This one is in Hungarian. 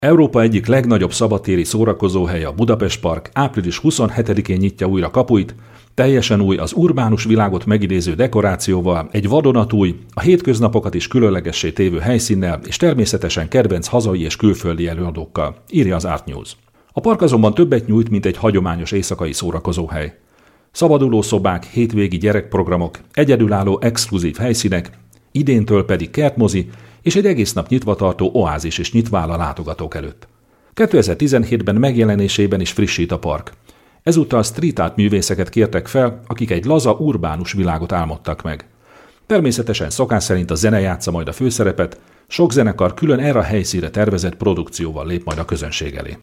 Európa egyik legnagyobb szabadtéri szórakozóhelye, a Budapest Park április 27-én nyitja újra kapuit, teljesen új, az urbánus világot megidéző dekorációval, egy vadonatúj, a hétköznapokat is különlegessé tévő helyszínnel és természetesen kedvenc hazai és külföldi előadókkal, írja az Art News. A park azonban többet nyújt, mint egy hagyományos éjszakai szórakozóhely. Szabadulószobák, hétvégi gyerekprogramok, egyedülálló exkluzív helyszínek, idéntől pedig kertmozi és egy egész nap nyitva tartó oázis is nyitva áll a látogatók előtt. 2017-ben megjelenésében is frissít a park. Ezúttal street art művészeket kértek fel, akik egy laza, urbánus világot álmodtak meg. Természetesen szokás szerint a zene játsza majd a főszerepet, sok zenekar külön erre a helyszínre tervezett produkcióval lép majd a közönség elé.